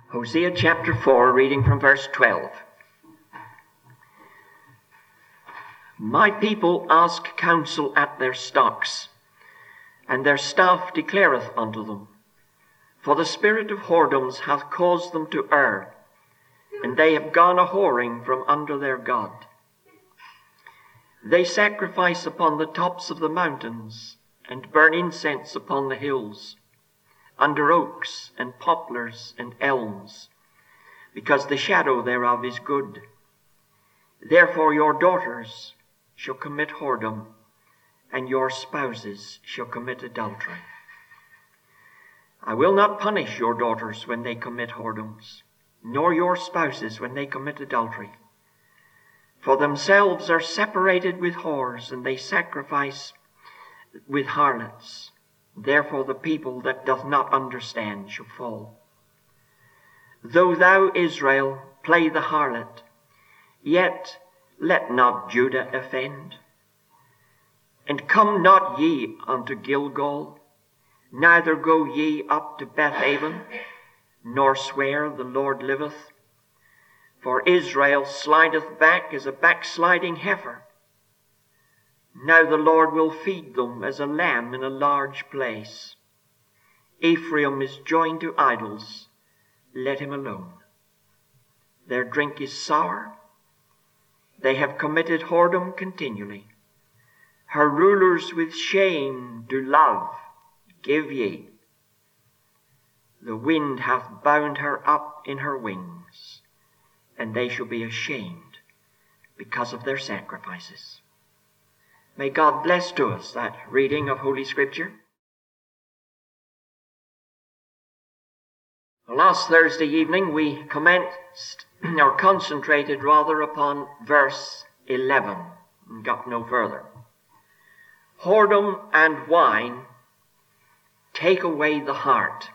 Hosea chapter 4, reading from verse 12. My people ask counsel at their stocks, and their staff declareth unto them. For the spirit of whoredoms hath caused them to err, and they have gone a-whoring from under their God. They sacrifice upon the tops of the mountains, and burn incense upon the hills, under oaks and poplars and elms, because the shadow thereof is good. Therefore your daughters shall commit whoredom, and your spouses shall commit adultery. I will not punish your daughters when they commit whoredoms, nor your spouses when they commit adultery. For themselves are separated with whores, and they sacrifice with harlots. Therefore the people that doth not understand shall fall. Though thou, Israel, play the harlot, yet let not Judah offend. And come not ye unto Gilgal, neither go ye up to Bethaven, nor swear the Lord liveth. For Israel slideth back as a backsliding heifer. Now the Lord will feed them as a lamb in a large place. Ephraim is joined to idols, let him alone. Their drink is sour. They have committed whoredom continually. Her rulers with shame do love, give ye. The wind hath bound her up in her wings, and they shall be ashamed because of their sacrifices. May God bless to us that reading of Holy Scripture. Last Thursday evening we concentrated upon verse 11 and got no further. Whoredom and wine take away the heart.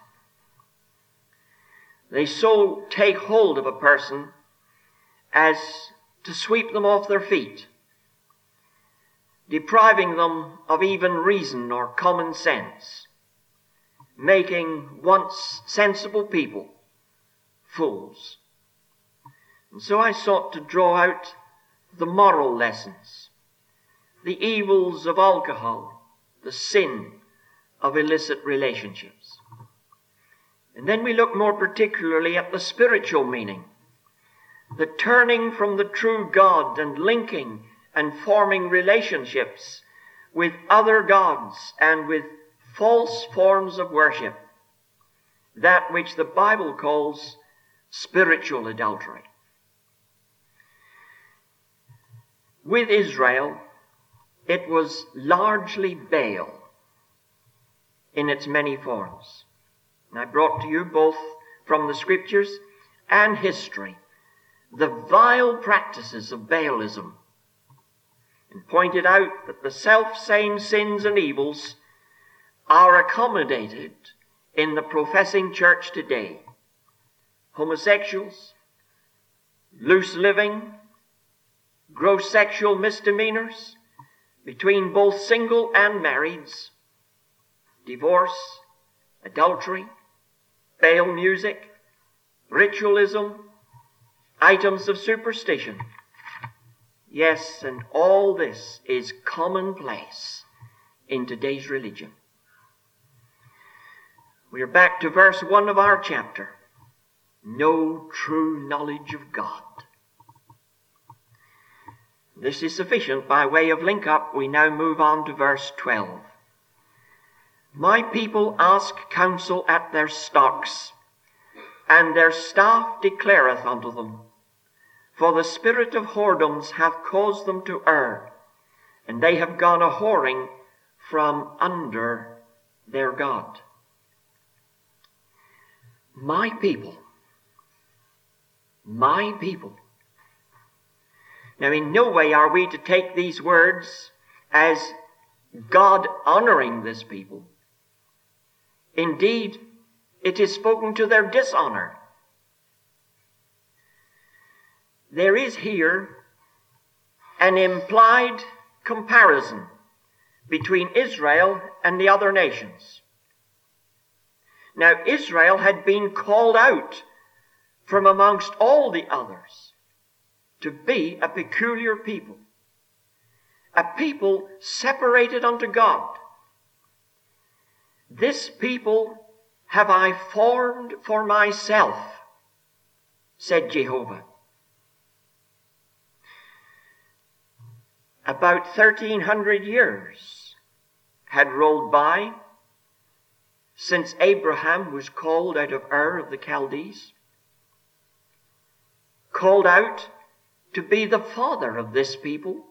They so take hold of a person as to sweep them off their feet, depriving them of even reason or common sense, making once sensible people fools. And so I sought to draw out the moral lessons, the evils of alcohol, the sin of illicit relationships. And then we look more particularly at the spiritual meaning, the turning from the true God and linking and forming relationships with other gods and with false forms of worship, that which the Bible calls spiritual adultery. With Israel, it was largely Baal in its many forms. And I brought to you both from the Scriptures and history the vile practices of Baalism, and pointed out that the self-same sins and evils are accommodated in the professing church today. Homosexuals, loose living, gross sexual misdemeanors between both single and marrieds, divorce, adultery, Baal music, ritualism, items of superstition. Yes, and all this is commonplace in today's religion. We are back to verse 1 of our chapter. No true knowledge of God. This is sufficient by way of link-up. We now move on to verse 12. My people ask counsel at their stocks, and their staff declareth unto them. For the spirit of whoredoms hath caused them to err, and they have gone a-whoring from under their God. My people. My people. Now, in no way are we to take these words as God honoring this people. Indeed, it is spoken to their dishonor. There is here an implied comparison between Israel and the other nations. Now, Israel had been called out from amongst all the others to be a peculiar people, a people separated unto God. This people have I formed for myself, said Jehovah. About 1,300 years had rolled by since Abraham was called out of Ur of the Chaldees, called out to be the father of this people.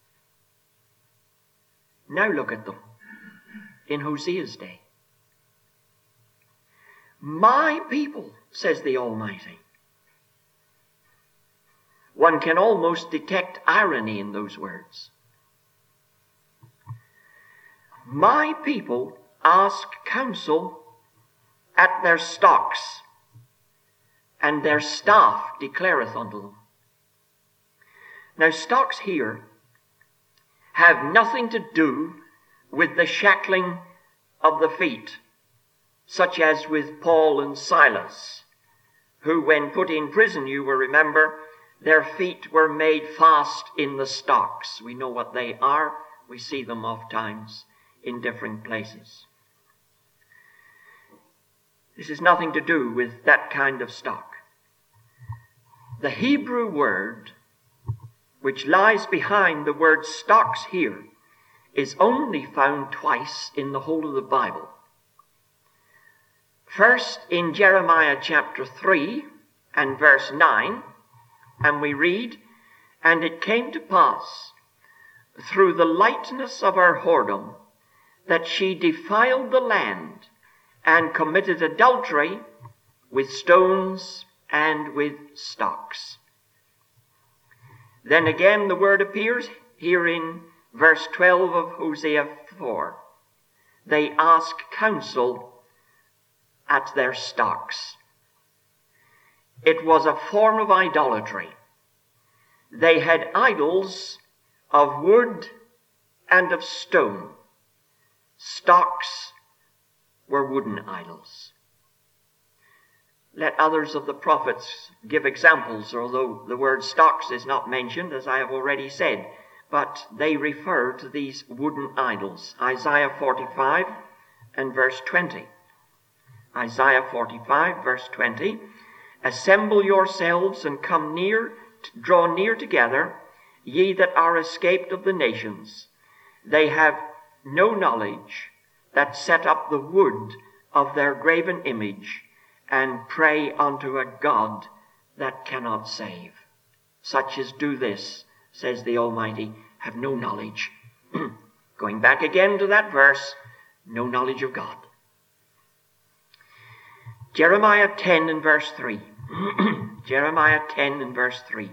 Now look at them in Hosea's day. My people, says the Almighty. One can almost detect irony in those words. My people ask counsel at their stocks, and their staff declareth unto them. Now, stocks here have nothing to do with the shackling of the feet, such as with Paul and Silas, who, when put in prison, you will remember, their feet were made fast in the stocks. We know what they are. We see them oft times in different places. This has nothing to do with that kind of stock. The Hebrew word which lies behind the word stocks here is only found twice in the whole of the Bible. First in Jeremiah chapter 3 and verse 9, and we read, "And it came to pass through the lightness of her whoredom that she defiled the land and committed adultery with stones and with stocks." Then again the word appears here in verse 12 of Hosea 4. They ask counsel at their stocks. It was a form of idolatry. They had idols of wood and of stone. Stocks were wooden idols. Let others of the prophets give examples, although the word stocks is not mentioned, as I have already said, but they refer to these wooden idols. Isaiah 45 and verse 20. Isaiah 45 verse 20. "Assemble yourselves and come near, draw near together, ye that are escaped of the nations. They have no knowledge that set up the wood of their graven image, and pray unto a God that cannot save. Such as do this, says the Almighty, have no knowledge." Going back again to that verse, no knowledge of God. Jeremiah 10 and verse 3. Jeremiah 10 and verse 3.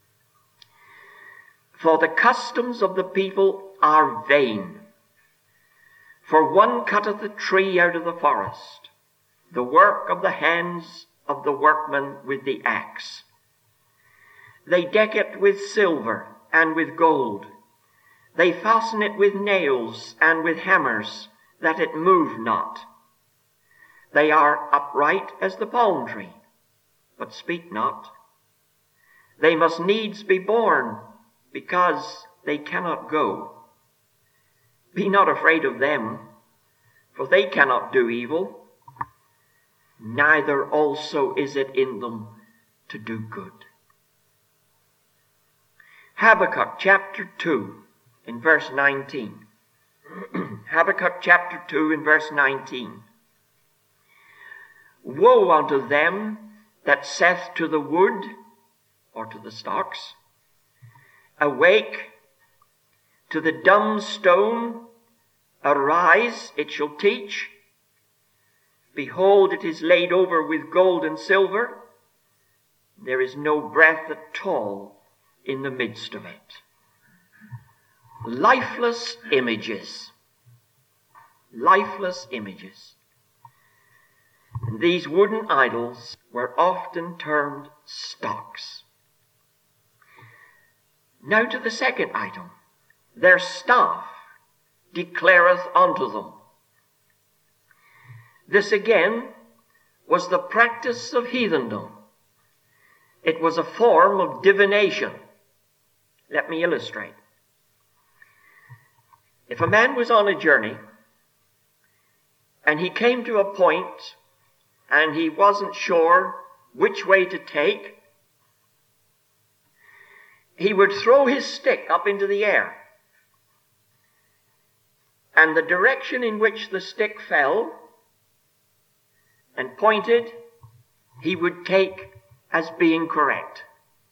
"For the customs of the people are vain. For one cutteth a tree out of the forest, the work of the hands of the workman with the axe. They deck it with silver and with gold. They fasten it with nails and with hammers, that it move not. They are upright as the palm tree, but speak not. They must needs be born, because they cannot go. Be not afraid of them, for they cannot do evil. Neither also is it in them to do good." Habakkuk chapter 2 in verse 19. Habakkuk chapter 2 in verse 19. "Woe unto them that saith to the wood," or to the stocks, "Awake, to the dumb stone, arise, it shall teach. Behold, it is laid over with gold and silver. There is no breath at all in the midst of it." Lifeless images. Lifeless images. And these wooden idols were often termed stocks. Now to the second item. "Their staff declareth unto them." This again was the practice of heathendom, It was a form of divination. Let me illustrate. If a man was on a journey and he came to a point and he wasn't sure which way to take, he would throw his stick up into the air, and the direction in which the stick fell and pointed, he would take as being correct.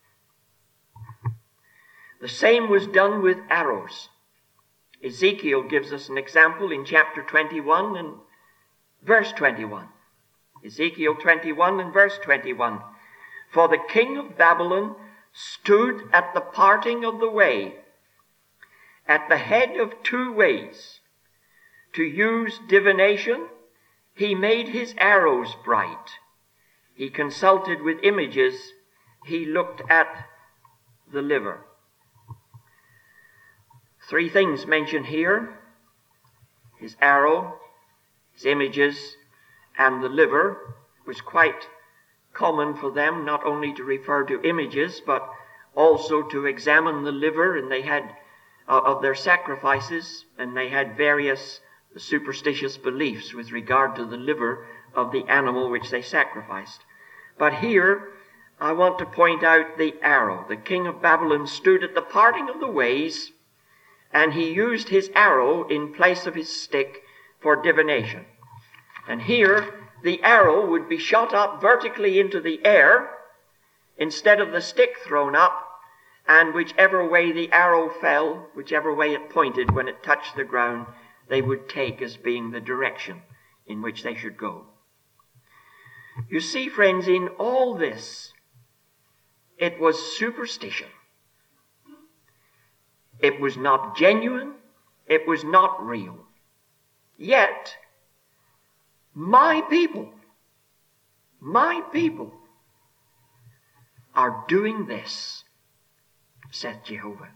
The same was done with arrows. Ezekiel gives us an example in chapter 21 and verse 21. Ezekiel 21 and verse 21. For the king of Babylon stood at the parting of the way, at the head of two ways. To use divination, he made his arrows bright. He consulted with images. He looked at the liver. Three things mentioned here: his arrow, his images, and the liver. It was quite common for them not only to refer to images, but also to examine the liver, and they had of their sacrifices, and they had various superstitious beliefs with regard to the liver of the animal which they sacrificed. But here I want to point out the arrow. The king of Babylon stood at the parting of the ways, and he used his arrow in place of his stick for divination. And here the arrow would be shot up vertically into the air instead of the stick thrown up, and whichever way the arrow fell, whichever way it pointed when it touched the ground, they would take as being the direction in which they should go. You see, friends, in all this, it was superstition. It was not genuine. It was not real. Yet, my people are doing this, saith Jehovah.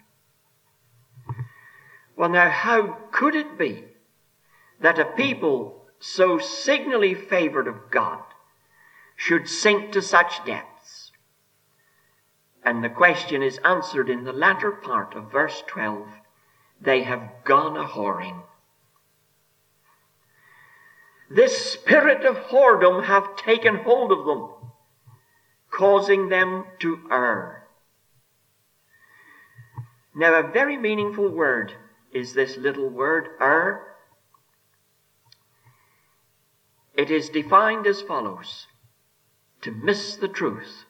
Well, now, how could it be that a people so signally favored of God should sink to such depths? And the question is answered in the latter part of verse 12. They have gone a-whoring. This spirit of whoredom hath taken hold of them, causing them to err. Now, a very meaningful word is this little word, err. It is defined as follows: to miss the truth,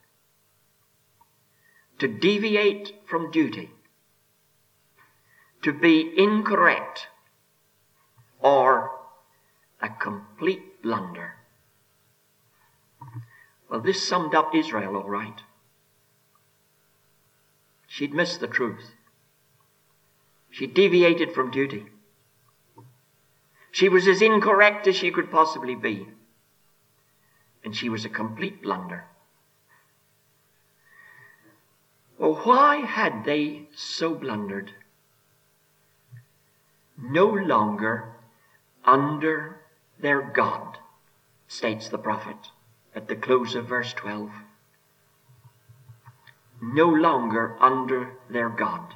to deviate from duty, to be incorrect, or a complete blunder. Well, this summed up Israel all right. She'd missed the truth. She deviated from duty. She was as incorrect as she could possibly be. And she was a complete blunder. Well, why had they so blundered? No longer under their God, states the prophet at the close of verse 12. No longer under their God.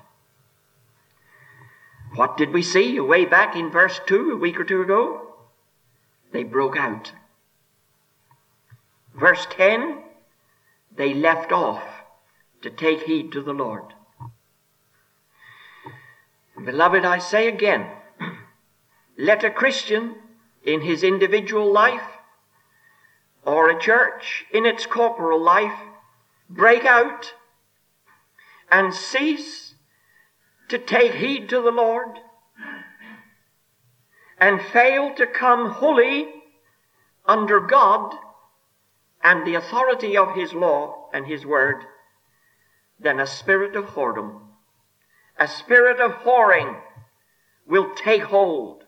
What did we see way back in verse 2 a week or two ago? They broke out. Verse 10, they left off to take heed to the Lord. Beloved, I say again, let a Christian in his individual life or a church in its corporal life break out and cease to take heed to the Lord and fail to come wholly under God and the authority of his law and his word, then a spirit of whoredom, a spirit of whoring will take hold.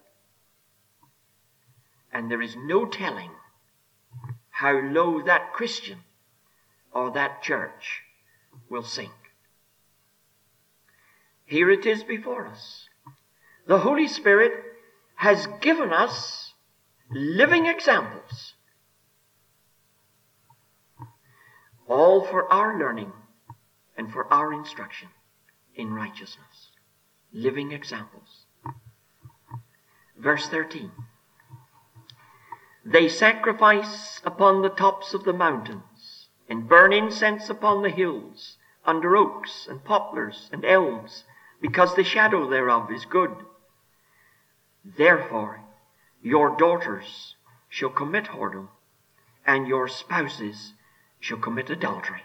And there is no telling how low that Christian or that church will sink. Here it is before us. The Holy Spirit has given us living examples all for our learning and for our instruction in righteousness. Living examples. Verse 13. They sacrifice upon the tops of the mountains and burn incense upon the hills, under oaks and poplars and elms, because the shadow thereof is good. Therefore your daughters shall commit whoredom, and your spouses shall commit adultery.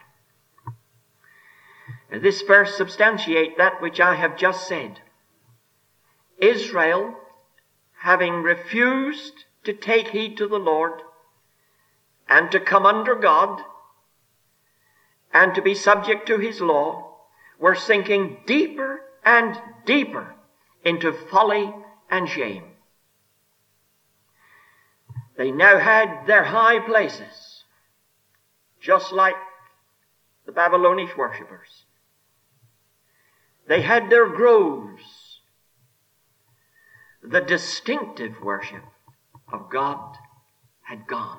Now, this verse substantiates that which I have just said. Israel, having refused to take heed to the Lord and to come under God and to be subject to his law, were sinking deeper and deeper into folly and shame. They now had their high places, just like the Babylonish worshippers. They had their groves. The distinctive worship of God had gone.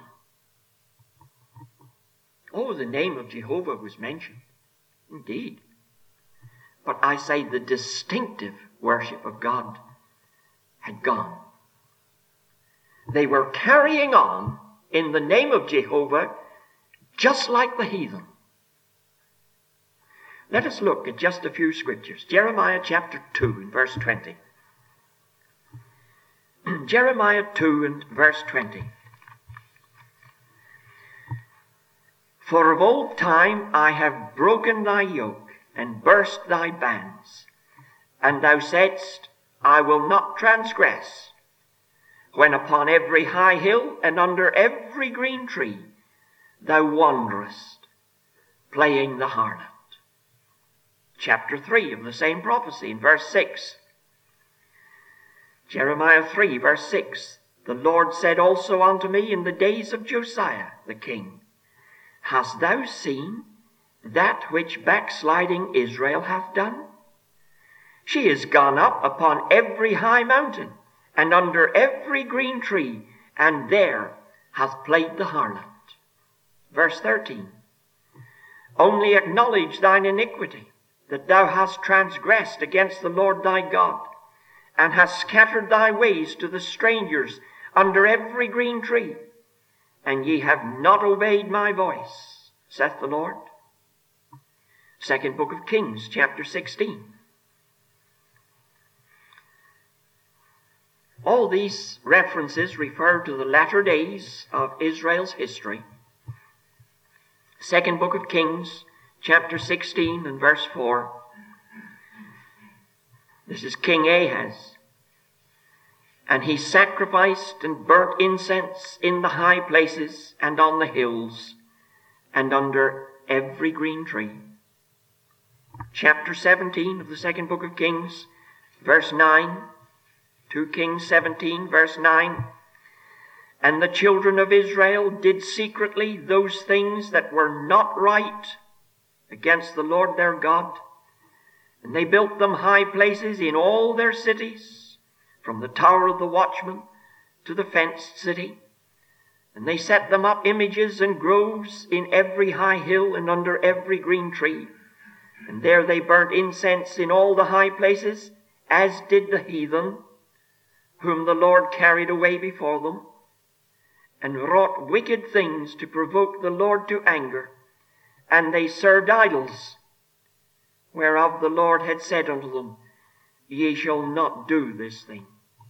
Oh, the name of Jehovah was mentioned, indeed. But I say the distinctive worship of God had gone. They were carrying on in the name of Jehovah just like the heathen. Let us look at just a few scriptures. Jeremiah chapter 2 and verse 20. Jeremiah 2 and verse 20. For of old time I have broken thy yoke and burst thy bands, and thou saidst, I will not transgress, when upon every high hill and under every green tree thou wanderest, playing the harlot. Chapter 3 of the same prophecy in verse 6. Jeremiah 3 verse 6. The Lord said also unto me in the days of Josiah the king, Hast thou seen that which backsliding Israel hath done? She is gone up upon every high mountain and under every green tree, and there hath played the harlot. Verse 13. Only acknowledge thine iniquity, that thou hast transgressed against the Lord thy God, and hast scattered thy ways to the strangers under every green tree, and ye have not obeyed my voice, saith the Lord. Second book of Kings, chapter 16. All these references refer to the latter days of Israel's history. Second book of Kings, chapter 16 and verse 4. This is King Ahaz. And he sacrificed and burnt incense in the high places and on the hills and under every green tree. Chapter 17 of the second book of Kings, verse 9. 2 Kings 17, verse 9. And the children of Israel did secretly those things that were not right against the Lord their God. And they built them high places in all their cities, from the tower of the watchman to the fenced city. And they set them up images and groves in every high hill and under every green tree. And there they burnt incense in all the high places, as did the heathen, whom the Lord carried away before them, and wrought wicked things to provoke the Lord to anger. And they served idols, whereof the Lord had said unto them, Ye shall not do this thing.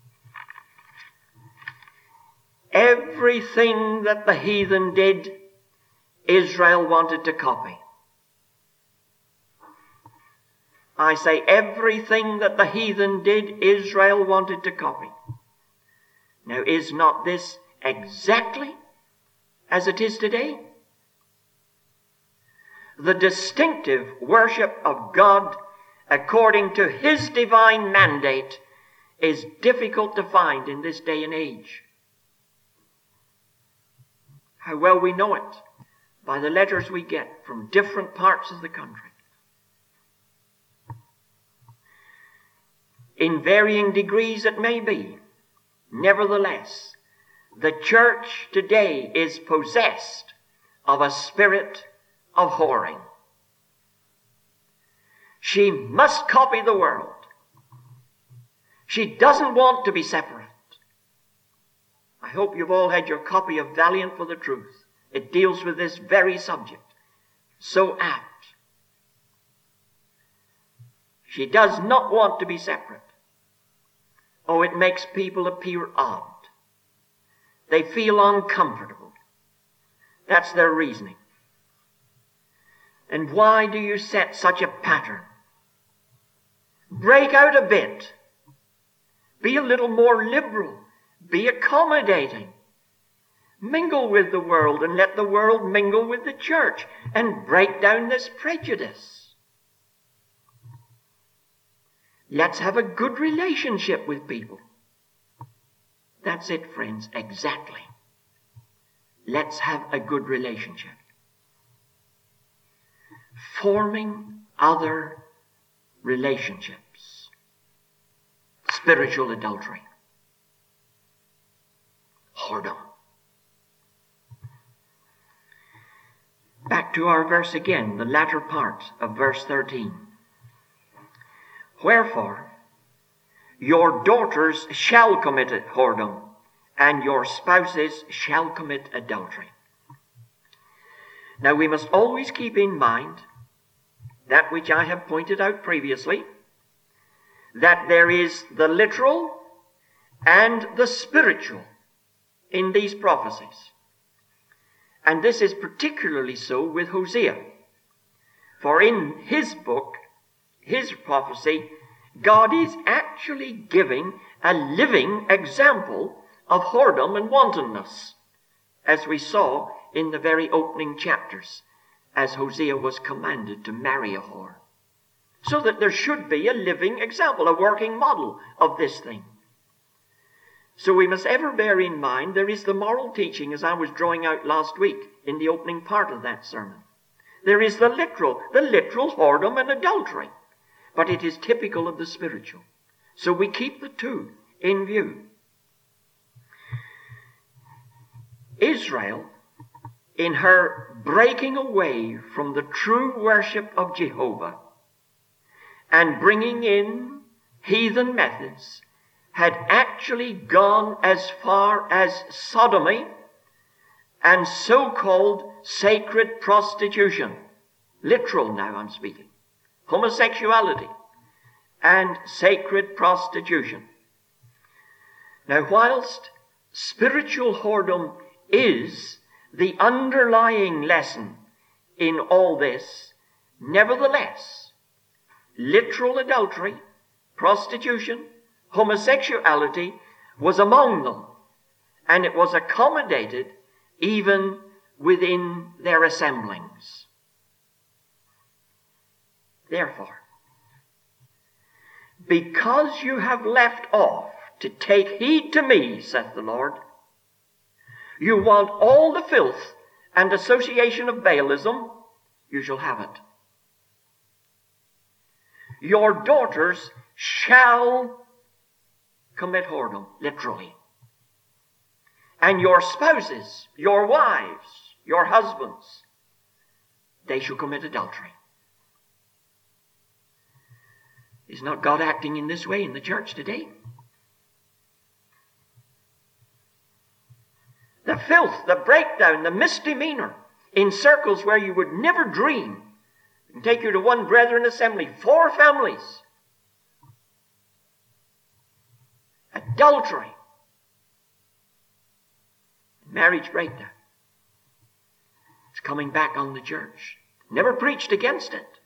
Everything that the heathen did, Israel wanted to copy. I say everything that the heathen did, Israel wanted to copy. Now, is not this exactly as it is today? The distinctive worship of God according to his divine mandate is difficult to find in this day and age. How well we know it by the letters we get from different parts of the country. In varying degrees it may be, nevertheless, the church today is possessed of a spirit of whoring. She must copy the world. She doesn't want to be separate. I hope you've all had your copy of Valiant for the Truth. It deals with this very subject. So apt. She does not want to be separate. Oh, it makes people appear odd. They feel uncomfortable. That's their reasoning. And why do you set such a pattern? Break out a bit. Be a little more liberal. Be accommodating. Mingle with the world and let the world mingle with the church and break down this prejudice. Let's have a good relationship with people. That's it, friends, exactly. Let's have a good relationship. Forming other relationships. Spiritual adultery. Whoredom. Back to our verse again, the latter part of verse 13. Wherefore, your daughters shall commit whoredom, and your spouses shall commit adultery. Now we must always keep in mind that which I have pointed out previously, that there is the literal and the spiritual in these prophecies. And this is particularly so with Hosea. For in his book, his prophecy, God is actually giving a living example of whoredom and wantonness, as we saw in the very opening chapters, as Hosea was commanded to marry a whore. So that there should be a living example, a working model of this thing. So we must ever bear in mind there is the moral teaching, as I was drawing out last week in the opening part of that sermon. There is the literal whoredom and adultery. But it is typical of the spiritual. So we keep the two in view. Israel, in her breaking away from the true worship of Jehovah and bringing in heathen methods, had actually gone as far as sodomy and so-called sacred prostitution. Literal now I'm speaking. Homosexuality and sacred prostitution. Now, whilst spiritual whoredom is the underlying lesson in all this, nevertheless, literal adultery, prostitution, homosexuality was among them, and it was accommodated even within their assemblings. Therefore, because you have left off to take heed to me, saith the Lord, you want all the filth and association of Baalism, you shall have it. Your daughters shall commit whoredom, literally. And your spouses, your wives, your husbands, they shall commit adultery. Is not God acting in this way in the church today? The filth, the breakdown, the misdemeanor in circles where you would never dream. And take you to one brethren assembly, 4 families. Adultery. Marriage breakdown. It's coming back on the church. Never preached against it.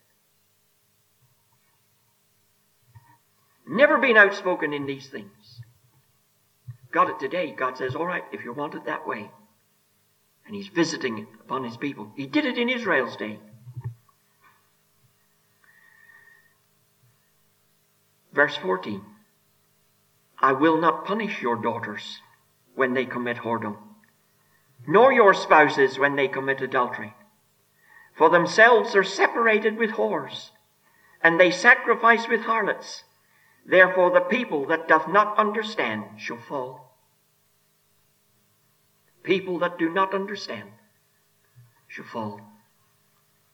Never been outspoken in these things. Got it today. God says, all right, if you want it that way. And he's visiting it upon his people. He did it in Israel's day. Verse 14. I will not punish your daughters when they commit whoredom, nor your spouses when they commit adultery. For themselves are separated with whores, and they sacrifice with harlots. Therefore the people that doth not understand shall fall. People that do not understand shall fall.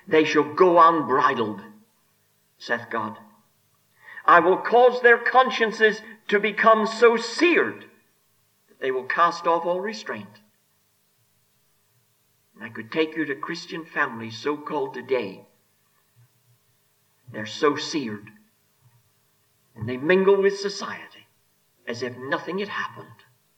They shall go unbridled, saith God. I will cause their consciences to become so seared that they will cast off all restraint. And I could take you to Christian families so-called today. They're so seared. And they mingle with society as if nothing had happened.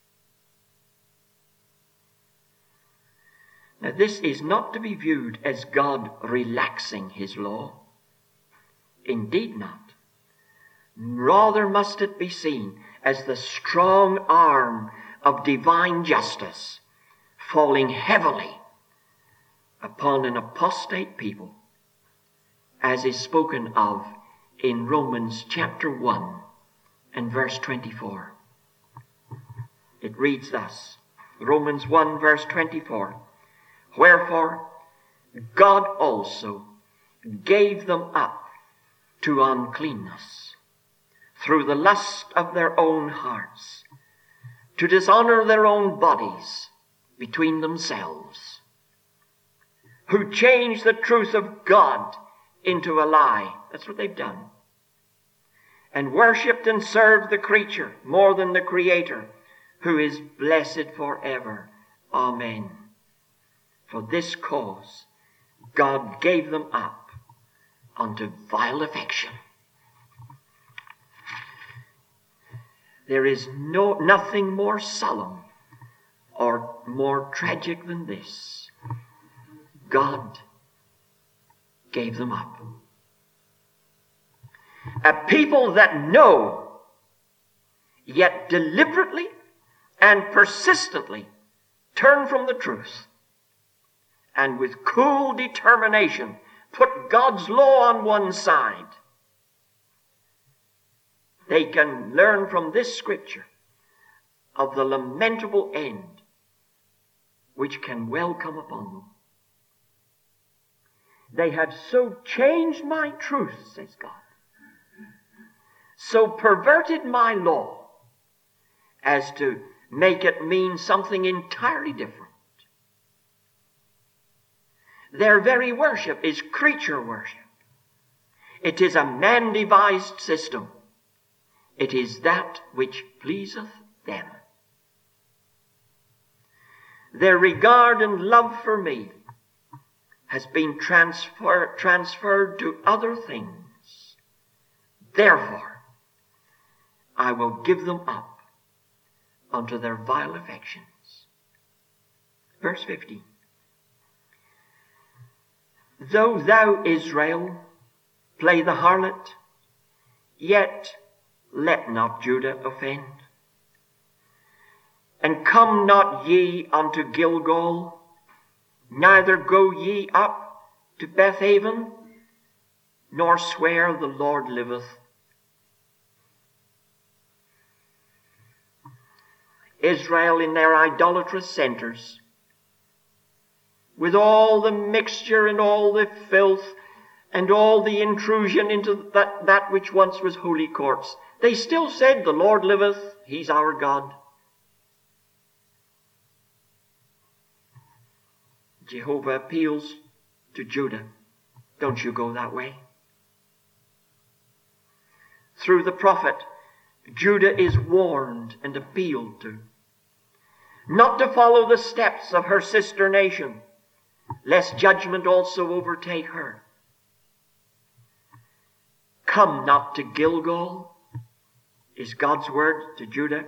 Now this is not to be viewed as God relaxing his law. Indeed not. Rather must it be seen as the strong arm of divine justice falling heavily upon an apostate people, as is spoken of in Romans chapter 1 and verse 24. It reads thus, Romans 1 verse 24, wherefore God also gave them up to uncleanness through the lust of their own hearts, to dishonor their own bodies between themselves, who changed the truth of God into a lie. That's what they've done. And worshipped and served the creature more than the Creator, who is blessed forever. Amen. For this cause God gave them up unto vile affection. There is nothing more solemn or more tragic than this. God gave them up. A people that know, yet deliberately and persistently turn from the truth, and with cool determination put God's law on one side. They can learn from this scripture of the lamentable end which can well come upon them. They have so changed my truth, says God, so perverted my law as to make it mean something entirely different. Their very worship is creature worship. It is a man-devised system. It is that which pleaseth them. Their regard and love for me has been transferred to other things. Therefore, I will give them up unto their vile affections. Verse 15. Though thou, Israel, play the harlot, yet let not Judah offend. And come not ye unto Gilgal, neither go ye up to Bethaven, nor swear the Lord liveth. Israel in their idolatrous centers, with all the mixture and all the filth and all the intrusion into that which once was holy courts, they still said, the Lord liveth, he's our God. Jehovah appeals to Judah. Don't you go that way. Through the prophet, Judah is warned and appealed to, not to follow the steps of her sister nation, lest judgment also overtake her. Come not to Gilgal, is God's word to Judah.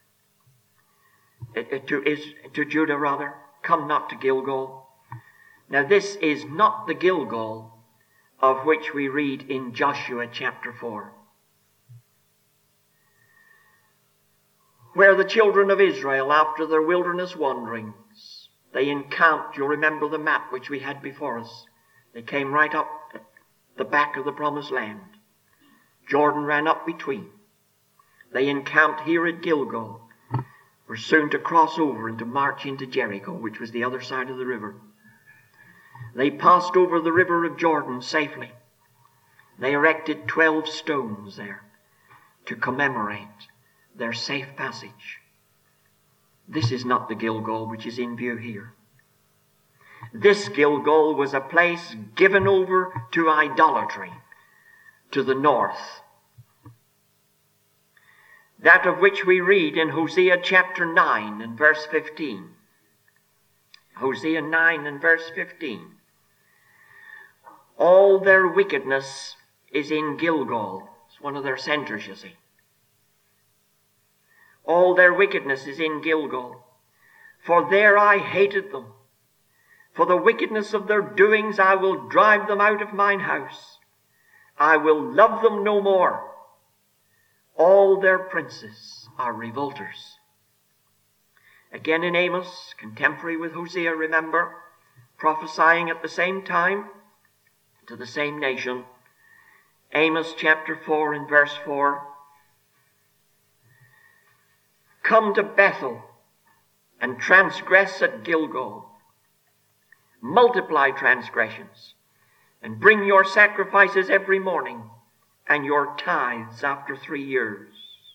To Judah rather. Come not to Gilgal. Now this is not the Gilgal of which we read in Joshua chapter 4, where the children of Israel, after their wilderness wanderings, they encamped. You'll remember the map which we had before us. They came right up at the back of the promised land. Jordan ran up between. They encamped here at Gilgal. Were soon to cross over and to march into Jericho, which was the other side of the river. They passed over the river of Jordan safely. They erected 12 stones there to commemorate their safe passage. This is not the Gilgal which is in view here. This Gilgal was a place given over to idolatry to the north. That of which we read in Hosea chapter 9 and verse 15. Hosea 9 and verse 15. All their wickedness is in Gilgal. It's one of their centers, you see. All their wickedness is in Gilgal. For there I hated them. For the wickedness of their doings I will drive them out of mine house. I will love them no more. All their princes are revolters. Again in Amos, contemporary with Hosea, remember, prophesying at the same time to the same nation. Amos chapter 4 and verse 4. Come to Bethel and transgress at Gilgal. Multiply transgressions and bring your sacrifices every morning and your tithes after 3 years.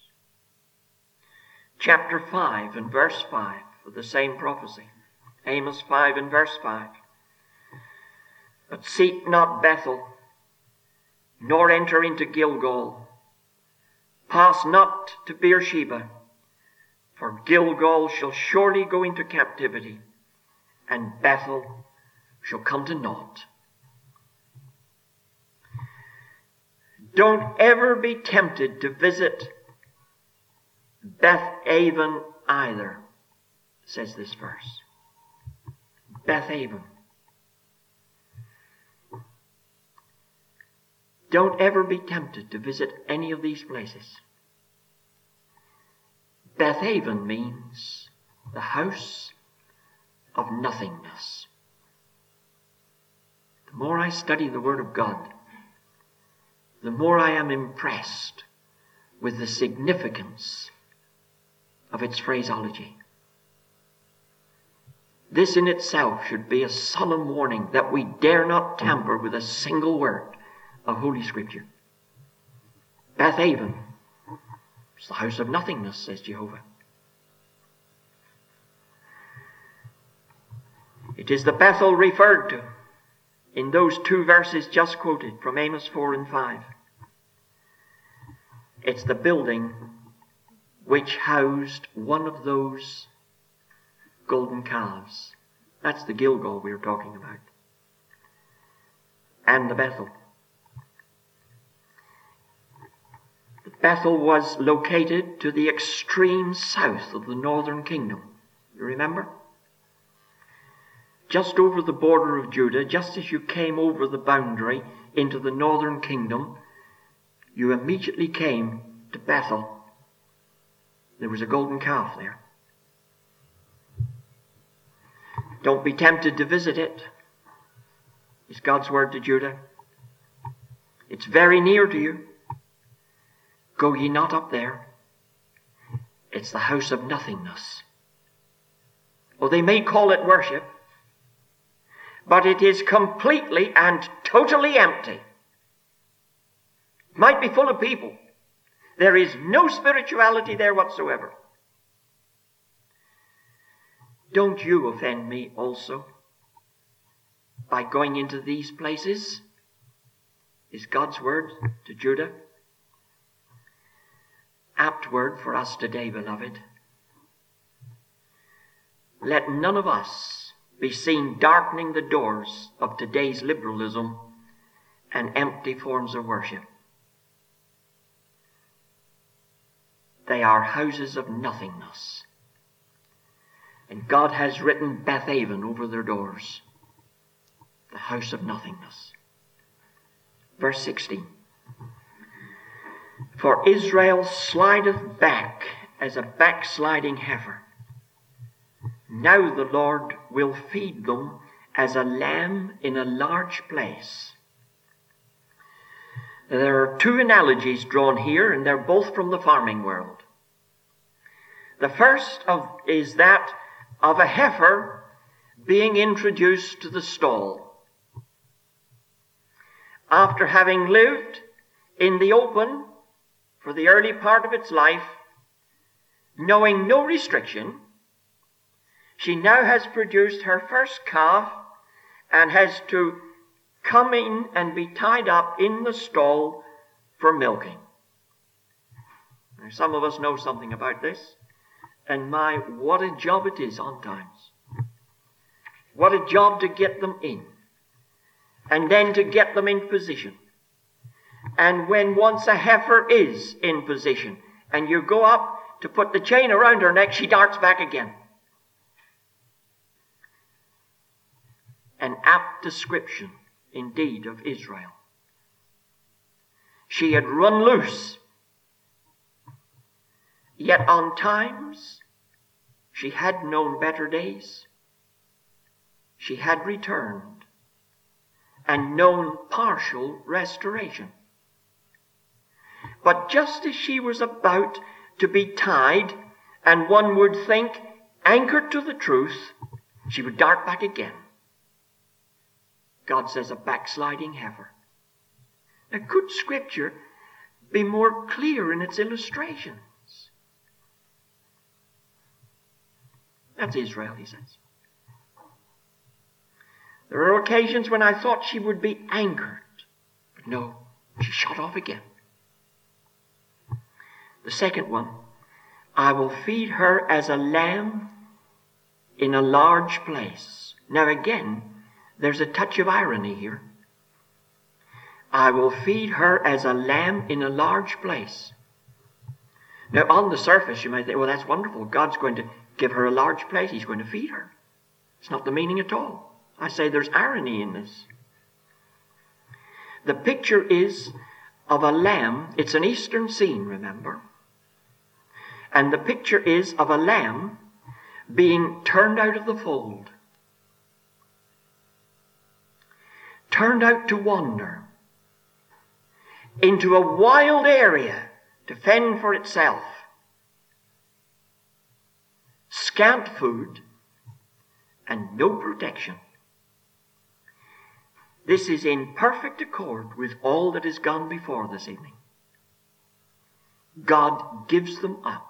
Chapter 5 and verse 5 of the same prophecy. Amos 5 and verse 5. But seek not Bethel, nor enter into Gilgal. Pass not to Beersheba, for Gilgal shall surely go into captivity, and Bethel shall come to naught. Don't ever be tempted to visit Bethaven either, says this verse. Bethaven. Don't ever be tempted to visit any of these places. Bethaven means the house of nothingness. The more I study the Word of God, the more I am impressed with the significance of its phraseology. This in itself should be a solemn warning that we dare not tamper with a single word of Holy Scripture. Bethaven is the house of nothingness, says Jehovah. It is the Bethel referred to in those 2 verses just quoted from Amos 4 and 5. It's the building which housed one of those golden calves. That's the Gilgal we were talking about. And the Bethel. The Bethel was located to the extreme south of the northern kingdom. You remember? Just over the border of Judah, just as you came over the boundary into the northern kingdom, you immediately came to Bethel. There was a golden calf there. Don't be tempted to visit it. It's God's word to Judah. It's very near to you. Go ye not up there. It's the house of nothingness. Oh, they may call it worship, but it is completely and totally empty. It might be full of people. There is no spirituality there whatsoever. Don't you offend me also by going into these places, is God's word to Judah. Apt word for us today, beloved. Let none of us be seen darkening the doors of today's liberalism and empty forms of worship. They are houses of nothingness. And God has written Bethaven over their doors. The house of nothingness. Verse 16. For Israel slideth back as a backsliding heifer. Now the Lord will feed them as a lamb in a large place. There are two analogies drawn here, and they're both from the farming world. The first is that of a heifer being introduced to the stall. After having lived in the open for the early part of its life, knowing no restriction, she now has produced her first calf and has to come in and be tied up in the stall for milking. Now, some of us know something about this, and my, what a job it is on times. What a job to get them in, and then to get them in position. And when once a heifer is in position, and you go up to put the chain around her neck, she darts back again. An apt description, indeed, of Israel. She had run loose, yet on times she had known better days. She had returned and known partial restoration. But just as she was about to be tied, and one would think anchored to the truth, she would dart back again. God says a backsliding heifer. Now, could Scripture be more clear in its illustrations? That's Israel, he says. There are occasions when I thought she would be anchored, but no, she shot off again. The second one, I will feed her as a lamb in a large place. Now again, there's a touch of irony here. I will feed her as a lamb in a large place. Now on the surface you might think, well, that's wonderful. God's going to give her a large place. He's going to feed her. It's not the meaning at all. I say there's irony in this. The picture is of a lamb. It's an eastern scene, remember. And the picture is of a lamb being turned out of the fold. Turned out to wander into a wild area to fend for itself. Scant food and no protection. This is in perfect accord with all that has gone before this evening. God gives them up.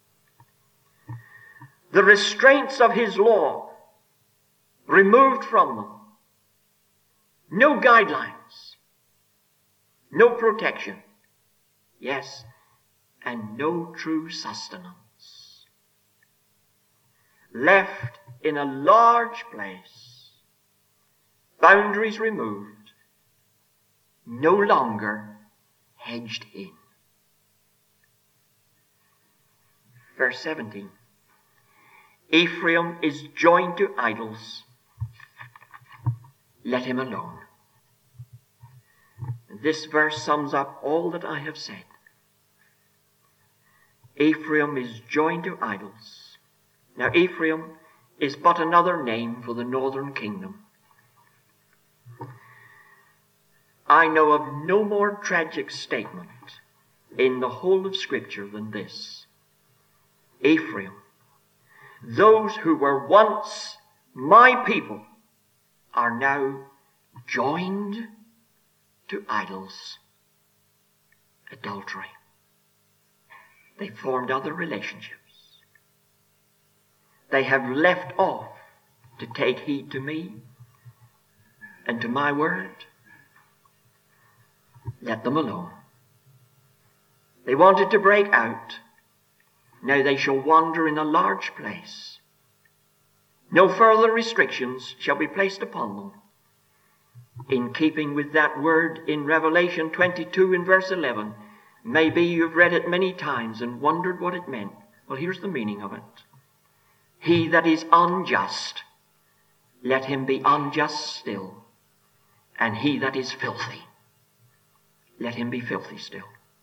The restraints of his law removed from them. No guidelines. No protection. Yes, and no true sustenance. Left in a large place. Boundaries removed. No longer hedged in. Verse 17. Ephraim is joined to idols. Let him alone. This verse sums up all that I have said. Ephraim is joined to idols. Now Ephraim is but another name for the northern kingdom. I know of no more tragic statement in the whole of Scripture than this. Ephraim, those who were once my people, are now joined to idols. Adultery. They formed other relationships. They have left off to take heed to me and to my word. Let them alone. They wanted to break out. Now they shall wander in a large place. No further restrictions shall be placed upon them. In keeping with that word in Revelation 22 in verse 11, maybe you've read it many times and wondered what it meant. Well, here's the meaning of it. He that is unjust, let him be unjust still. And he that is filthy, let him be filthy still.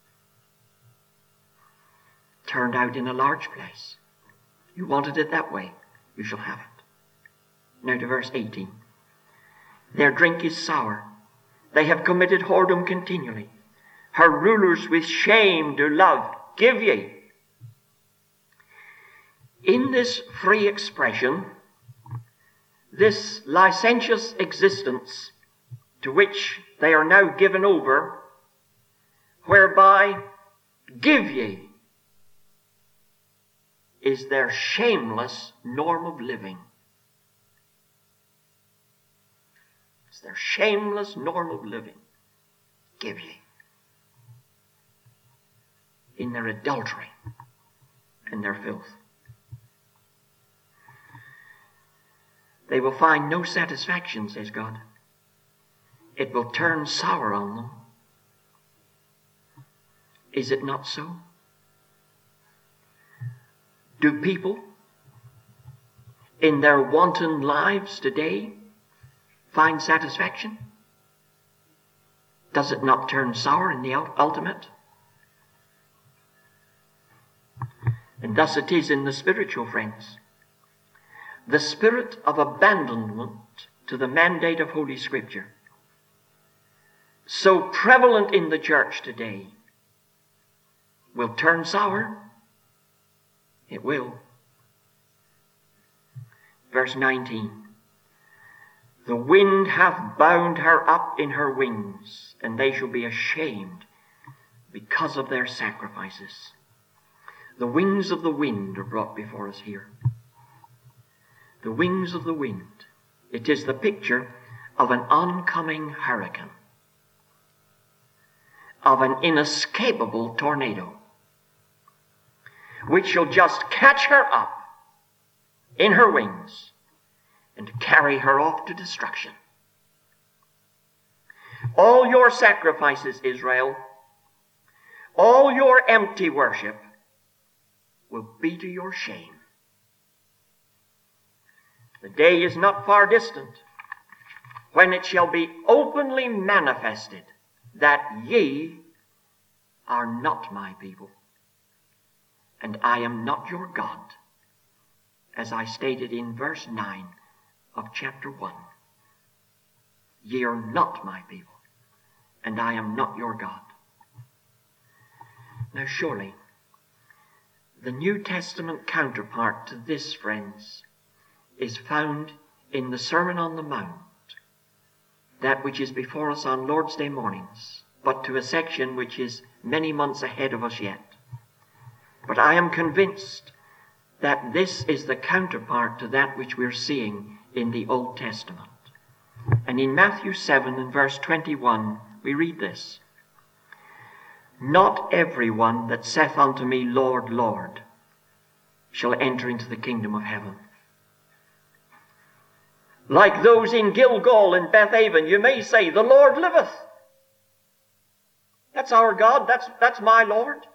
Turned out in a large place. You wanted it that way, you shall have it. Now to verse 18. Their drink is sour. They have committed whoredom continually. Her rulers with shame do love. Give ye. In this free expression, this licentious existence to which they are now given over, whereby give ye is their shameless norm of living. their shameless, normal living, give ye in their adultery and their filth. They will find no satisfaction, says God. It will turn sour on them. Is it not so? Do people in their wanton lives today find satisfaction? Does it not turn sour in the ultimate? And thus it is in the spiritual, friends. The spirit of abandonment to the mandate of Holy Scripture, so prevalent in the church today, will turn sour. It will. Verse 19. The wind hath bound her up in her wings, and they shall be ashamed because of their sacrifices. The wings of the wind are brought before us here. The wings of the wind. It is the picture of an oncoming hurricane, of an inescapable tornado, which shall just catch her up in her wings and carry her off to destruction. All your sacrifices, Israel, all your empty worship will be to your shame. The day is not far distant when it shall be openly manifested that ye are not my people, and I am not your God, as I stated in verse 9 of chapter 1. Ye are not my people, and I am not your God. Now surely, the New Testament counterpart to this, friends, is found in the Sermon on the Mount, that which is before us on Lord's Day mornings, but to a section which is many months ahead of us yet. But I am convinced that this is the counterpart to that which we're seeing in the Old Testament. And in Matthew 7 and verse 21, we read this. Not everyone that saith unto me, Lord, Lord, shall enter into the kingdom of heaven. Like those in Gilgal and Bethaven, you may say, the Lord liveth. That's our God. That's my Lord.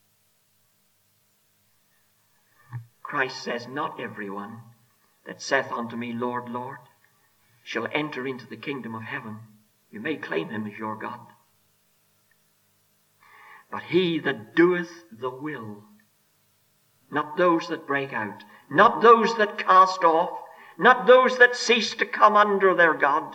Christ says, not everyone that saith unto me, Lord, Lord, shall enter into the kingdom of heaven. You may claim him as your God. But he that doeth the will, not those that break out, not those that cast off, not those that cease to come under their God.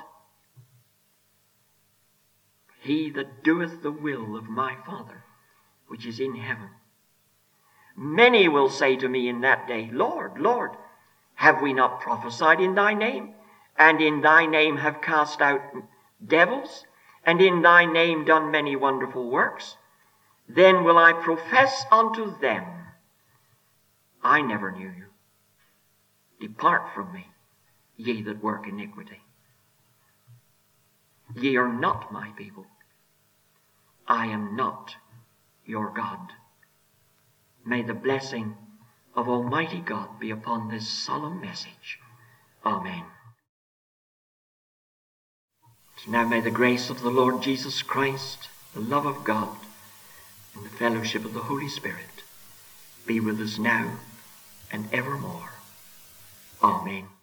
He that doeth the will of my Father, which is in heaven. Many will say to me in that day, Lord, Lord, have we not prophesied in thy name? And in thy name have cast out devils? And in thy name done many wonderful works? Then will I profess unto them, I never knew you. Depart from me, ye that work iniquity. Ye are not my people. I am not your God. May the blessing of Almighty God be upon this solemn message. Amen. So now may the grace of the Lord Jesus Christ, the love of God, and the fellowship of the Holy Spirit be with us now and evermore. Amen.